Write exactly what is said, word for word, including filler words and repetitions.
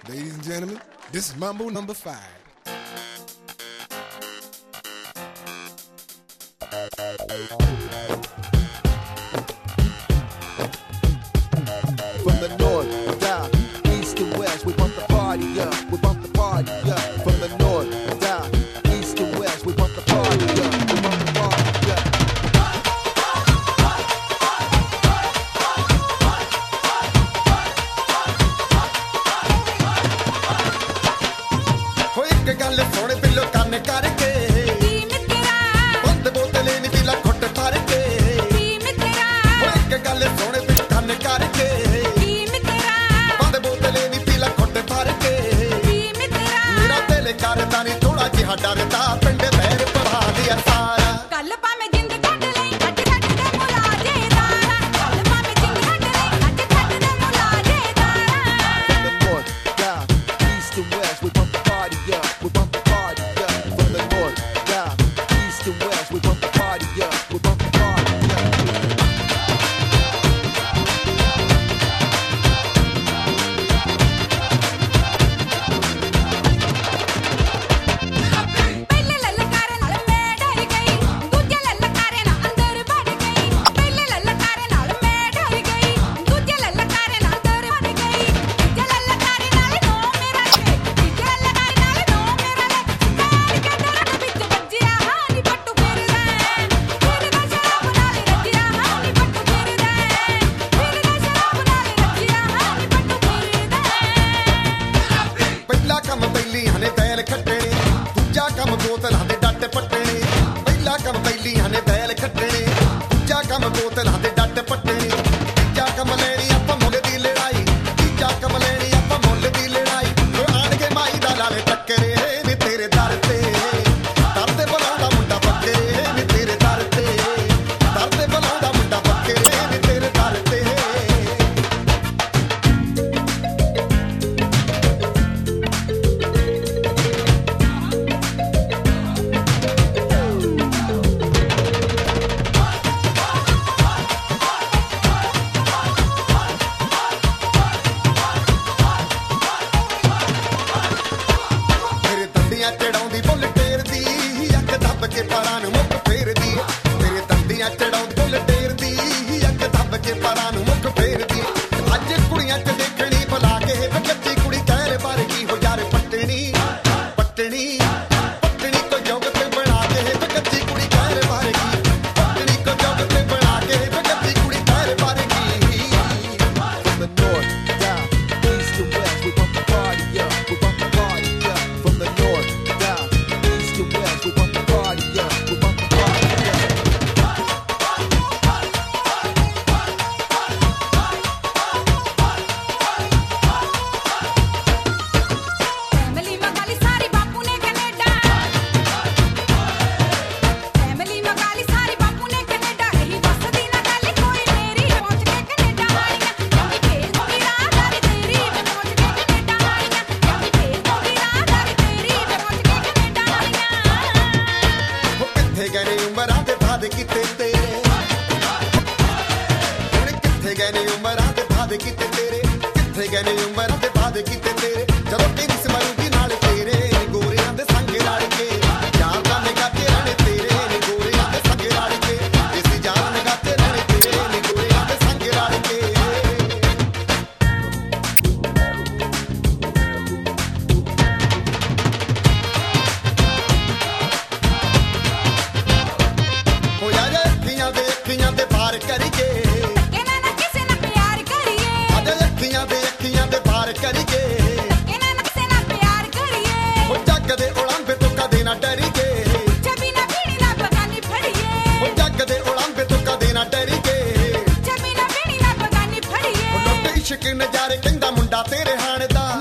Ladies and gentlemen, this is Mambo number five. From the north, down, east and west, we bump the party up, we bump the party up. From the north, down, east and west, we bump the party up, we bump the party up. हो एक गल सुन बिल्लो कन करके बंद बोतले नी दिला घुट भर के हो एक गल सुन बिल्लो कन करके बंद बोतले नी दिला घुट भर के मेरा दिल करदा नी थोड़ा जिहा डरदा पिंड बैर पढ़ा दिया सारा कल भावें जिंद कट लई कट कट दे मुलाजे तारा कल भावें जिंद कट लई कट कट दे मुलाजे तारा From the north, down, east and west, we bump the party up, we bump the party up. From the north, down, east and west, we bump the party up, we bump the party up. ਪਹਿਲੇ ਲਲਕਾਰੇ ਨਾਲ ਮੈਂ ਡਰ ਗਈ ਦੂਜੇ ਲਲਕਾਰੇ ਨਾਲ ਅੰਦਰ ਵੜ ਗਈ ਪਹਿਲੇ ਲਲਕਾਰੇ ਨਾਲ ਮੈਂ ਡਰ ਗਈ ਦੂਜੇ ਲਲਕਾਰੇ ਨਾਲ ਅੰਦਰ ਵੜ ਗਈ ਤੀਜੇ ਲਲਕਾਰੇ ਨਾਲ ਨੋ ਮੇਰਾ ਲੈ ਤੀਜੇ ਲਲਕਾਰੇ ਨਾਲ ਨੋ ਮੇਰਾ ਲੈ ਕਾਰ ਕੇ ਦਰਦ ਵਿੱਚ ਵੱਜਿਆ ਹਾਂ ਨੀ ਪੱਟੂ ਫਿਰਦਾ ਫਿਰਦਾ ਸ਼ਰਾਬ ਨਾਲ ਰੱਜਿਆ ਹਾਂ ਨੀ ਪੱਟੂ ਫਿਰਦਾ ਫਿਰਦਾ ਸ਼ਰਾਬ ਨਾਲ ਰੱਜਿਆ ਹਾਂ ਨੀ ਪੱਟੂ ਫਿਰਦਾ ਪਹਿਲਾ ਕੰਮ ਪਹਿਲੀਆਂ ਨੇ ਬੈਲ ਖੱਟਣੇ ਦੂਜਾ ਕੰਮ ਬੋਤਲਾਂ ਦੇ ਡੱਟ ਪੱਟਣੇ ਪਹਿਲਾ ਕੰਮ ਪਹਿਲੀਆਂ ਨੇ ਬੈਲ ਖੱਟਣੇ ਦੂਜਾ ਕੰਮ ਬੋਤਲਾਂ ਦੇ ਡੱਟ ਪੱਟਣੇ ਤੀਜਾ ਕੰਮ ਲੈਣੀ ਆਪਾਂ ਮੁੱਲ ਦੀ ਲੜਾਈ ਤੀਜਾ ਕੰਮ ਲੈਣੀ ਆਪਾਂ ਮੁੱਲ ਦੀ ਲੜਾਈ ਓ ਆਣ ਕੇ ਮਾਈ ਦਾ ਲਾਲੇ ਟੱਕਰੇ ਨੀ ਤੇਰੇ ਦਰ ਤੇ ਦਰ ਤੇ ਬੁਲਾਉਂਦਾ ਮੁੰਡਾ ਬੱਕਰੇ ਨੀ ਤੇਰੇ ਦਰ ਤੇ ਦਰ ਤੇ ਬੁਲਾਉਂਦਾ ਮੁੰਡਾ ਬੱਕਰੇ ਨੀ ਤੇਰੇ ਦਰ ਤੇ ਮੇਰੇ ਦੰਦੀਆਂ ਚੜਾਉਂਦੀ ਬੁੱਲ ਟੇਰਦੀ ਅੱਖ ਦੱਬ ਕੇ ਪਰਾਂ ਨੂੰ ਮੁੱਖ ਫੇਰਦੀ ਮੇਰੇ ਦੰਦੀਆਂ ਚੜਾਉਂਦੀ ਬੁੱਲ ਟੇਰਦੀ ਅੱਖ ਦੱਬ ਕੇ ਪਰਾਂ ਨੂੰ ਮੁੱਖ ਫੇਰਦੀ ਅੱਜ ਕੁੜੀਆਂ ਚ ਦੇਖਣੀ ਬੁਲਾ ਕੇ ਬੱਚੀ ਕੁੜੀ ਕਹਿਰ ਵਰਗੀ ਹੋ ਯਾਰ ਪੱਟਣੀ ਪੱਟਣੀ ਪੱਟਣੀ ਕੋ ਜੋਗ ਤੇ ਬਣਾ ਕੇ ਬੱਚੀ ਕੁੜੀ ਕਹਿਰ ਵਰਗੀ ਪੱਟਣੀ ਕੋ ਜੋਗ ਤੇ ਬਣਾ ਕੇ ਬੱਚੀ ਕੁੜੀ ਕਹਿਰ ਵਰਗੀ From the north, down, east and west, we bump the party up, we bump the party up. From the north, down, east and west, we bump the party up, we bump the party up. Family ਮਗਾਲੀ ਸਾਰੀ ਬਾਪੂ ਨੇ Canada family ਮਗਾਲੀ ਸਾਰੀ ਬਾਪੂ ਨੇ Canada ਰਹੀ ਵਸਦੀ ਨਾ ਗੱਲ ਕੋਈ ਮੇਰੀ ਪਹੁੰਚ ਕੇ ਕੈਨੇਡਾ ਵਾਲੀਆਂ ਜਾਂਦੀ ਫੇਰ ਹੋਗੀ ਰਾਹਦਾਰੀ ਤੇਰੀ ਮੈਂ ਪਹੁੰਚ ਕੇ ਕੈਨੇਡਾ ਵਾਲੀਆਂ ਜਾਂਦੀ ਫੇਰ ਹੋਗੀ ਰਾਹਦਾਰੀ ਤੇਰੀ ਮੈਂ ਪਹੁੰਚ ਕੇ ਕੈਨੇਡਾ ਵਾਲੀਆਂ ਉਹ ਕਿੱਥੇ ਗਏ ਨੇ ਉਮਰਾਂ ਦੇ ਵਾਅਦੇ ਕੀਤੇ ਤੇਰੇ ਹੁਣ ਕਿੱਥੇ ਗਏ ਨੇ ਉਮਰਾਂ ਦੇ ਵਾਅਦੇ ਕੀਤੇ ਤੇਰੇ ਕਿੱਥੇ ਗਏ ਨੇ ਉਮਰਾਂ ਦੇ ਵਾਅਦੇ ਕੀਤੇ ਤੇਰੇ ਜਦੋਂ ਤੇਰੀ ਸਮਰੂਗੀ ਨਾਲ ਤੇਰੇ ਗੋਰਿਆਂ ਦੇ ਸੰਗ ਲੜ ਕੇ ਜਾਨ ਦਾ ਨਿਗਾਹ ਤੇ ਰਹਿਣੇ ਤੇਰੇ ਨੇ ਗੋਰਿਆਂ ਦੇ ਸੰਗ ਲੜ ਕੇ ਇਸੀ ਜਾਨ ਨਿਗਾਹ ਤੇ ਰਹਿਣੇ ਤੇਰੇ ਨੇ ਗੋਰਿਆਂ ਦੇ ਸੰਗ ਲੜ ਕੇ ਹੋ ਯਾਰ ਅੱਖੀਆਂ ਦੇ ਅੱਖੀਆਂ ਦੇ ਪਾਰ ਕਰੀਏ ਕਿਨਾਂ ਨਾ ਕਿਸੇ ਨਾਲ ਪਿਆਰ ਕਰੀਏ ਅਜੇ ਅੱਖੀਆਂ ਦੇ ਅੱਖੀਆਂ ਦੇ ਪਾਰ ਕਰੀਏ ਕਿਨਾਂ ਨਾ ਕਿਸੇ ਨਾਲ ਪਿਆਰ ਕਰੀਏ ਉਹ ਜੱਗ ਦੇ ਉਲੰਭੇ ਤੋਂ ਕਦੇ ਨਾ ਡਰੀਏ ਛਬੀ ਨਾ ਪੀੜੀ ਨਾ ਬਗਾਨੀ ਫੜੀਏ ਉਹ ਜੱਗ ਦੇ ਉਲੰਭੇ ਤੋਂ ਕਦੇ ਨਾ ਡਰੀਏ ਛਬੀ ਨਾ ਪੀੜੀ ਨਾ ਬਗਾਨੀ ਉਹ ਫੜੀਏ ਲੁੱਟ ਇਸ਼ਕ ਨਜ਼ਾਰੇ ਕਹਿੰਦਾ ਮੁੰਡਾ ਤੇਰੇ ਹਾਣ ਦਾ